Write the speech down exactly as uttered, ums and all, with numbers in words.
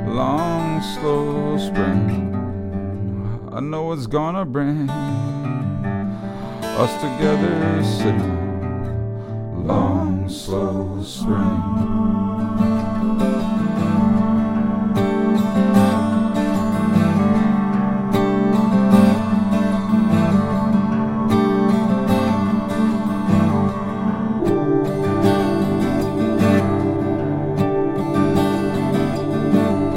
long, slow spring. I know it's gonna bring us together singing long, slow spring.